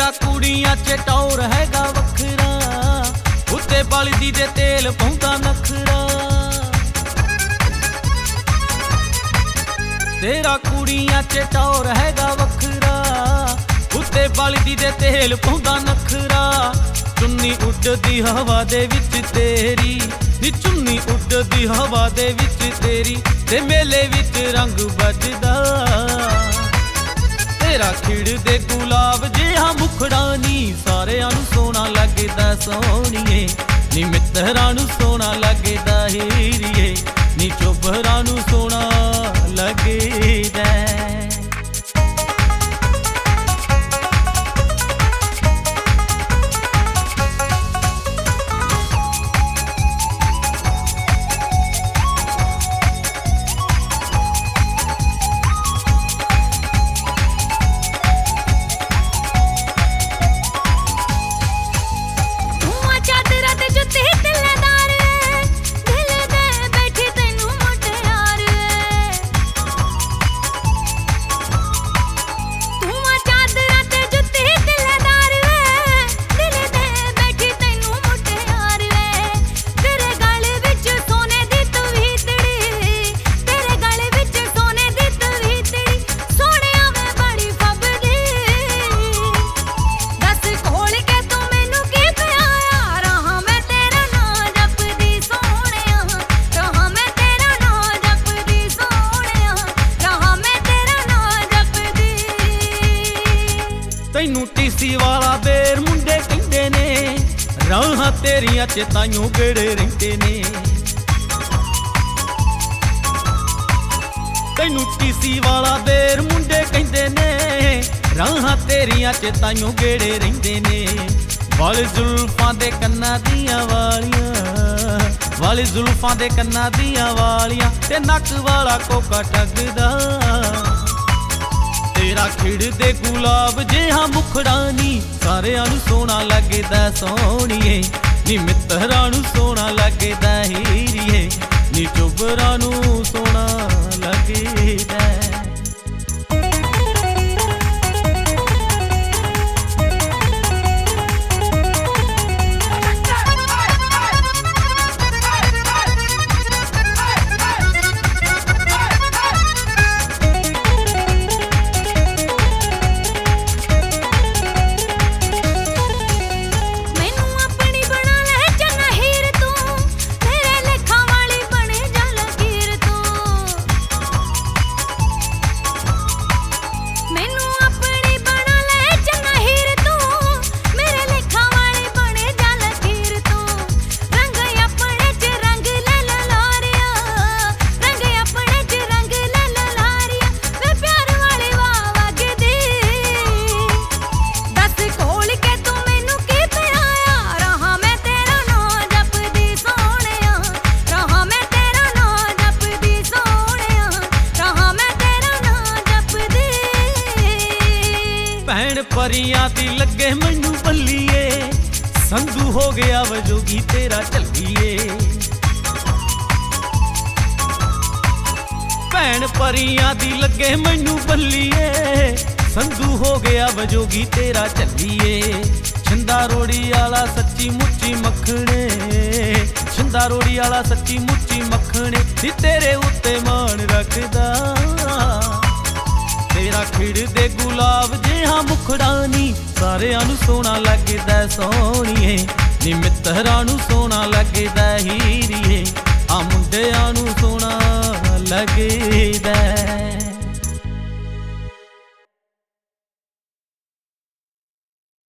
तेरा कुड़ियां च टौर हैगा वखरा, उत्ते बलदी दे तेल पौंदा नखरा। तेरा कुड़ियां च टौर हैगा वखरा, उत्ते बलदी दे तेल पौंदा नखरा। चुन्नी उड्डदी हवा दे विच तेरी, नी चुन्नी उड्डदी हवा दे विच तेरी, ते मेले विच रंग बजदा। तेरा खिड़दे गुलाब जिहा मुखड़ा नी सारियां नूं सोहना लगदा सोहणीए, नी मित्तरां नूं सोहना लगदा हीरीए, नी चोबरां नूं सोहना लगदा। तैनू टीसी वाला बेर मुंडे कहंदे ने, राहां तेरियां च ताइयों गेड़े रहिंदे ने। तैनू टीसी वाला बेर मुंडे कहंदे ने, राहां तेरियां च ताइयों गेड़े रहिंदे ने। वाले जुल्फां दे कन्नां दियां वालियां, वाले जुल्फां दे कन्नां दियां वालियां, ते नक वाला कोका टगदा। तेरा खिड़दे गुलाब जिहा मुखड़ा नी सारियां नूं सोहना लगदा सोहणीए, नी मित्तरां नूं सोहना लगदा हीरीए, नी चोबरां नूं सोहना लगदा। भैन परियां दी लगे मैनू बल्लीए, संधू हो गया वजोगी तेरा झल्लीए। भैन परियां दी लगे मैनू बल्लीए, संधू हो गया वजोगी तेरा झल्लीए। छिंदा रोड़ी आला सच्ची मुच्ची मखने, छिंदा रोड़ी आला सच्ची मुच्ची मखने, नी तेरे उत्ते मान रखदा। तेरा खिड़दे गुलाब जिहा मुखड़ा नी सारियां नूं सोहना लगदा सोहणीए, नी मित्तरां नूं सोहना लगदा हीरीए, आ मुंडियां नूं सोहना लगदा।